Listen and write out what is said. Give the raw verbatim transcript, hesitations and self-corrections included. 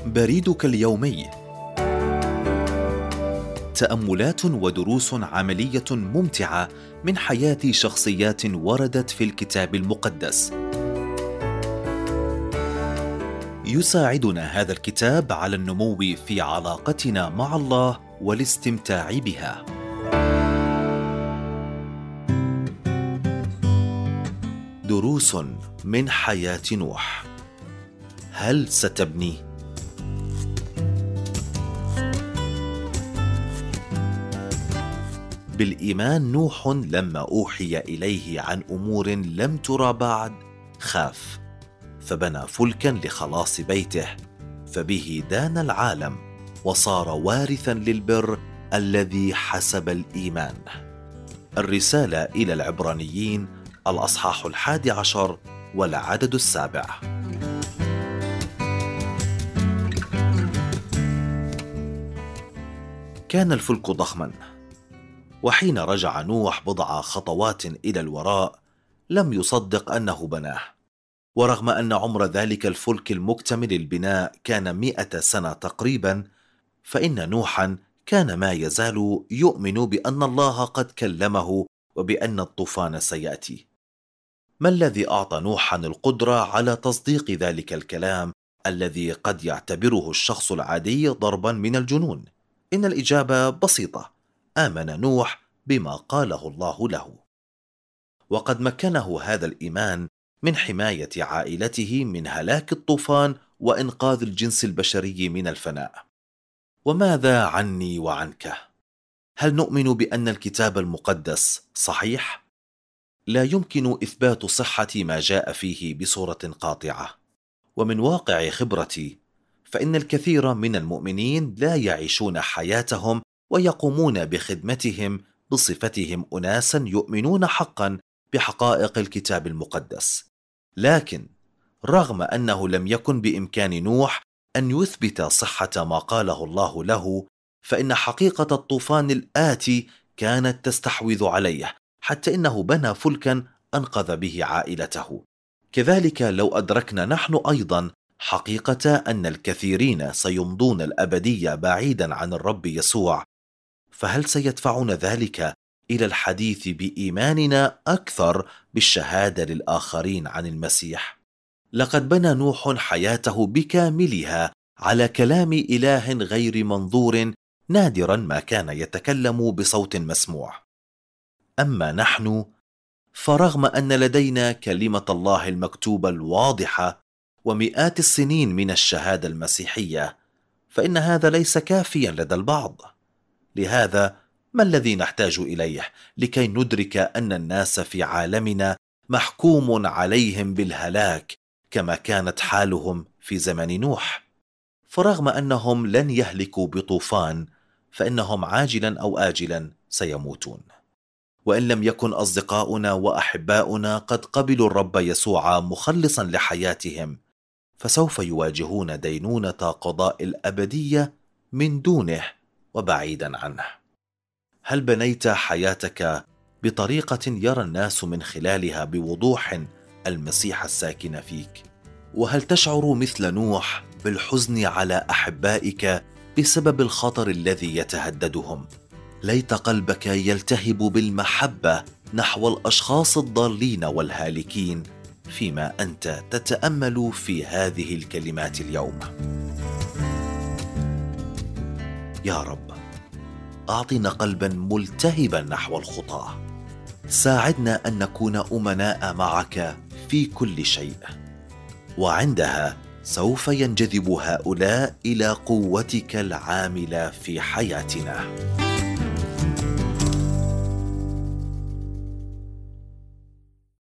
بريدك اليومي، تأملات ودروس عملية ممتعة من حياة شخصيات وردت في الكتاب المقدس. يساعدنا هذا الكتاب على النمو في علاقتنا مع الله والاستمتاع بها. دروس من حياة نوح. هل ستبني؟ بالإيمان نوح لما أوحي إليه عن أمور لم ترى بعد خاف، فبنى فلكا لخلاص بيته، فبه دان العالم وصار وارثا للبر الذي حسب الإيمان. الرسالة إلى العبرانيين الأصحاح الحادي عشر والعدد السابع. كان الفلك ضخما، وحين رجع نوح بضع خطوات إلى الوراء لم يصدق أنه بناه، ورغم أن عمر ذلك الفلك المكتمل البناء كان مئة سنة تقريبا، فإن نوحا كان ما يزال يؤمن بأن الله قد كلمه وبأن الطوفان سيأتي. ما الذي أعطى نوحا القدرة على تصديق ذلك الكلام الذي قد يعتبره الشخص العادي ضربا من الجنون؟ إن الإجابة بسيطة: آمن نوح بما قاله الله له، وقد مكنه هذا الإيمان من حماية عائلته من هلاك الطوفان وإنقاذ الجنس البشري من الفناء. وماذا عني وعنك؟ هل نؤمن بأن الكتاب المقدس صحيح؟ لا يمكن إثبات صحة ما جاء فيه بصورة قاطعة، ومن واقع خبرتي فإن الكثير من المؤمنين لا يعيشون حياتهم ويقومون بخدمتهم بصفتهم أناسا يؤمنون حقا بحقائق الكتاب المقدس. لكن رغم أنه لم يكن بإمكان نوح أن يثبت صحة ما قاله الله له، فإن حقيقة الطوفان الآتي كانت تستحوذ عليه، حتى إنه بنى فلكا أنقذ به عائلته. كذلك لو أدركنا نحن أيضا حقيقة أن الكثيرين سيمضون الأبدية بعيدا عن الرب يسوع، فهل سيدفعنا ذلك إلى الحديث بإيماننا أكثر بالشهادة للآخرين عن المسيح؟ لقد بنى نوح حياته بكاملها على كلام إله غير منظور، نادرا ما كان يتكلم بصوت مسموع. أما نحن فرغم أن لدينا كلمة الله المكتوبة الواضحة ومئات السنين من الشهادة المسيحية، فإن هذا ليس كافيا لدى البعض. لهذا ما الذي نحتاج إليه لكي ندرك أن الناس في عالمنا محكوم عليهم بالهلاك كما كانت حالهم في زمن نوح؟ فرغم أنهم لن يهلكوا بطوفان، فإنهم عاجلا أو آجلا سيموتون. وإن لم يكن أصدقاؤنا وأحباؤنا قد قبلوا الرب يسوع مخلصا لحياتهم، فسوف يواجهون دينونة قضاء الأبدية من دونه وبعيدا عنه. هل بنيت حياتك بطريقة يرى الناس من خلالها بوضوح المسيح الساكن فيك؟ وهل تشعر مثل نوح بالحزن على أحبائك بسبب الخطر الذي يتهددهم؟ ليت قلبك يلتهب بالمحبة نحو الأشخاص الضالين والهالكين فيما أنت تتأمل في هذه الكلمات اليوم. يا رب، أعطنا قلبا ملتهبا نحو الخطاة، ساعدنا أن نكون أمناء معك في كل شيء، وعندها سوف ينجذب هؤلاء إلى قوتك العاملة في حياتنا.